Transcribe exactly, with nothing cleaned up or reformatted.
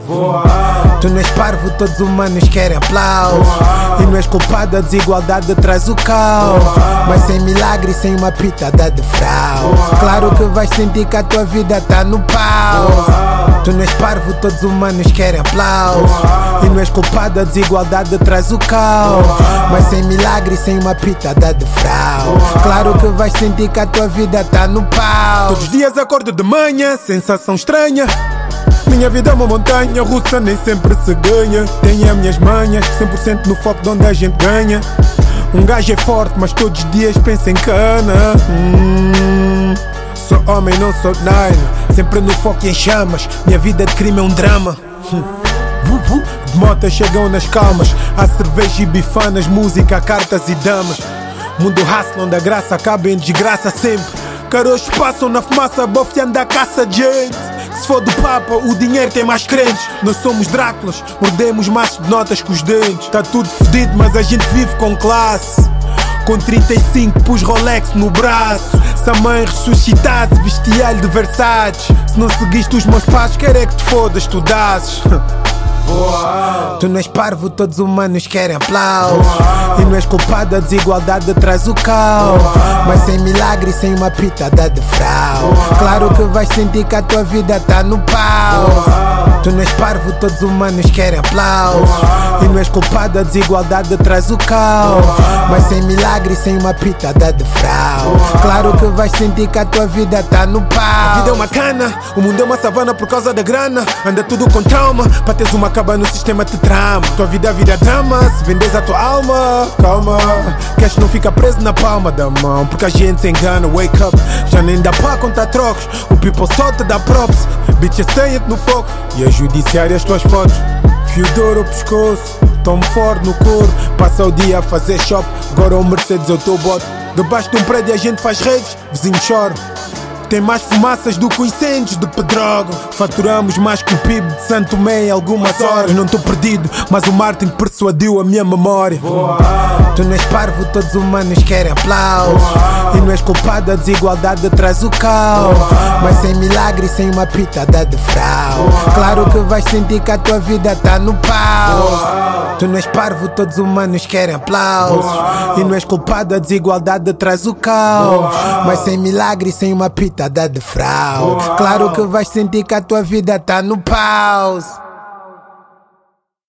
Tu não és parvo, todos humanos querem aplauso. E não és culpado, a desigualdade traz o caos. Mas sem milagre, sem uma pitada de fraude, claro que vais sentir que a tua vida tá no pau. Tu não és parvo, todos humanos querem aplauso. E não és culpado, a desigualdade traz o caos. Mas sem milagre, sem uma pitada de fraude, claro que vais sentir que a tua vida tá no pau. Todos os dias acordo de manhã, sensação estranha. Minha vida é uma montanha russa, nem sempre se ganha. Tenho as minhas manhas, cem por cento no foco de onde a gente ganha. Um gajo é forte, mas todos os dias pensa em cana. hum, Sou homem, não sou nine. Sempre no foco e em chamas. Minha vida de crime é um drama. hum. De motas chegam nas calmas. Há cerveja e bifanas, música, cartas e damas. Mundo hustle onde a graça acaba em desgraça sempre. Carochos passam na fumaça, bofiando a caça de gente. Se for do Papa, o dinheiro tem mais crentes. Nós somos Dráculas, mordemos mais de notas com os dentes. Tá tudo fedido, mas a gente vive com classe. Com trinta e cinco pus Rolex no braço. Se a mãe ressuscitasse, vestia-lhe de Versace. Se não seguiste os meus passos, quer é que te fodas, estudasses. Tu não és parvo, todos humanos querem aplauso. E não és culpado, a desigualdade traz o caos. Mas sem milagre, sem uma pitada de fraude, claro que vais sentir que a tua vida tá no pau. Tu não és parvo, todos humanos querem aplauso. E não és culpado, a desigualdade traz o caos. Mas sem milagre, sem uma pitada de fraude, claro que vais sentir que a tua vida tá no pau. A vida é uma cana, o mundo é uma savana por causa da grana. Anda tudo com trauma, para teres uma acaba no sistema te trama. Tua vida vira drama, se vendes a tua alma. Calma, cash não fica preso na palma da mão, porque a gente se engana. Wake up, já nem dá para contar trocos. O people só te dá props. Bitches têm-te no foco e a judiciária as tuas fotos. Fio de ouro ao pescoço, tomo forte no couro. Passa o dia a fazer shop, agora o Mercedes eu tô boto. Debaixo de um prédio a gente faz raves, vizinho chora. Tem mais fumaças do que incêndios de Pedrógão. Faturamos mais que o P I B de Santo Tomé em algumas horas. Eu não estou perdido, mas o Martin persuadiu a minha memória. Tu não és parvo, todos humanos querem aplauso. E não és culpado, a desigualdade traz o caos. Mas sem milagre, sem uma pitada de fraude, claro que vais sentir que a tua vida tá no pau. Tu não és parvo, todos humanos querem aplauso. E não és culpado, a desigualdade traz o caos. Mas sem milagre, sem uma pitada de fraude, claro que vais sentir que a tua vida tá no pause.